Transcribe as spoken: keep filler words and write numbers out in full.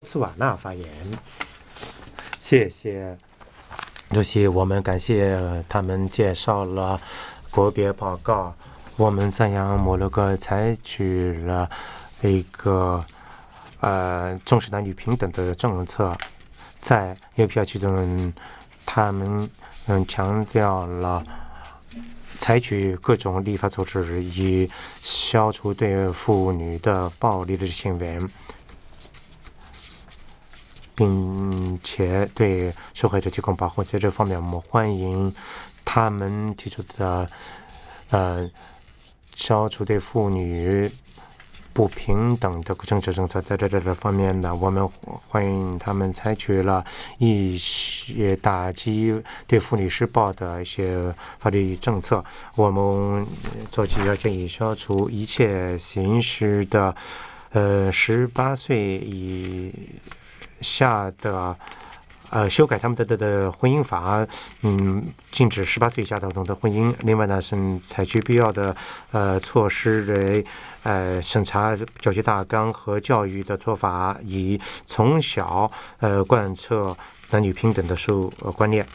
斯瓦纳发言。谢谢主席，我们感谢他们介绍了国别报告。我们赞扬摩洛哥采取了一个呃重视男女平等的政策，在 U P R 其中，他们嗯强调了采取各种立法措施，以消除对妇女的暴力的行为，并且对受害者提供保护。在这方面，我们欢迎他们提出的呃消除对妇女不平等的政治政策。在这这这方面呢，我们欢迎他们采取了一些打击对妇女施暴的一些法律政策。我们做起要建议消除一切形式的呃十八岁以下的呃，修改他们的的的婚姻法，嗯，禁止十八岁以下的儿童的婚姻。另外呢，是采取必要的呃措施来呃审查教学大纲和教育的做法，以从小呃贯彻男女平等的受呃观念。